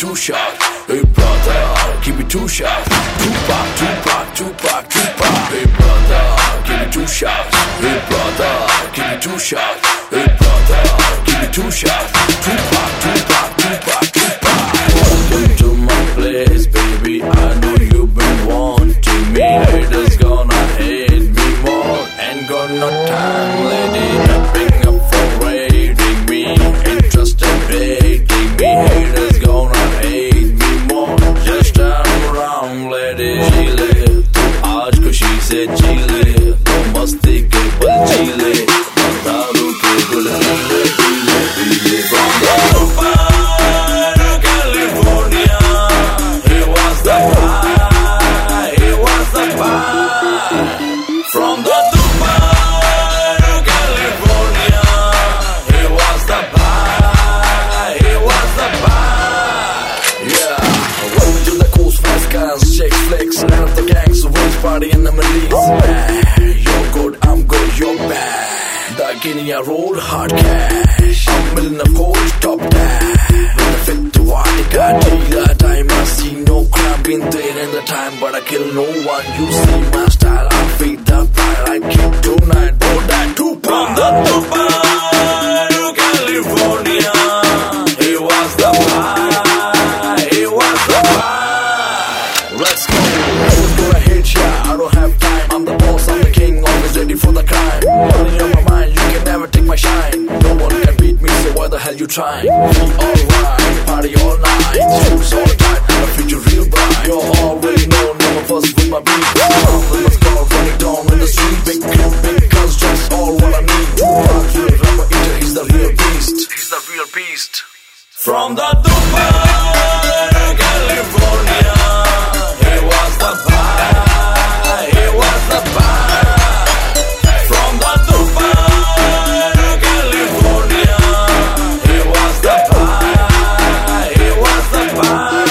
two shots. Hey brother, give me two shots. Tupac, Tupac, Tupac, Tupac. Hey brother, give me two shots. Hey brother, give me two shots. Hey brother, give me two shots. Tupac, Tupac, Tupac, Tupac. Welcome to my place, baby. I know you've been wanting me. Haters gonna hate me more. Ain't got no time, lady. Wrapping up for raiding me. Interested, dating me. Haters gonna hate me more. Just turn around, lady. Chile, aaj khushi se chile. To masti ke pal chile. Daru ke gul chile, chile, chile. From the Dubai, California, he was the guy, he was the guy. From the Dubai, California, he was the guy, he was the guy. Yeah, welcome to the coast, fast cars, shake flicks, land of the gangs, so where's party in the Middle East? You're good, I'm good, you're bad. The Guinea roll, hard cash. I'm million of gold, top dash. When I fit to Vatica, dealer time, I see no crime. Been there in the time, but I kill no one. You see my style, I feed the fire. I keep tonight, all that Tupac. From the Dubai to California, he was the guy, he was the guy. Let's go, let's go ahead, yeah. I don't have time, I'm the boss, I'm the king, always ready for the crime. Money on my mind, you can never take my shine. No one can beat me, so why the hell you trying? Be alright, party all night, shoes all tight, and the future real bright. You already know, never fuss with my beat. I'm with my scar running down in the street. Big crew, big guns, just all what I need. Tupac, real rapper eater, he's the real beast. He's the real beast. From the Dubai, California, he was the guy, he was the guy. From the Dubai, California, he was the guy, he was the guy.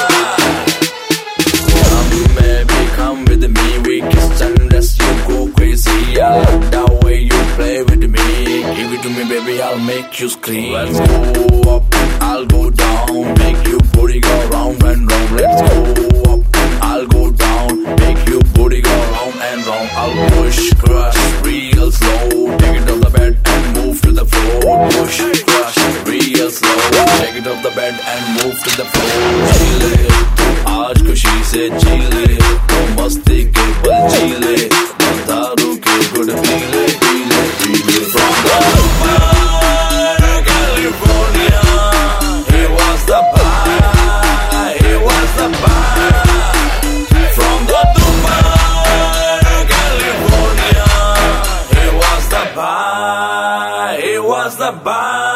Baby, come with me, we kiss unless you go crazy. I love the way you play with me. Give it to me, baby, I'll make you scream. Let's go up, I'll go down. Make you booty go round and round. Let's go up, I'll go down. Make you booty go round and round. I'll push, crush, real slow. Take it off the bed and move to the floor. Push, crush, real slow. Take it off the bed and move to the floor. Chile, aaj khushi se chile. To masti ke pal chile. Daru ke good pile, pile, pile. From the Dubai, California, he was the guy, he was the guy. From the Dubai, California, he was the guy, he was the guy.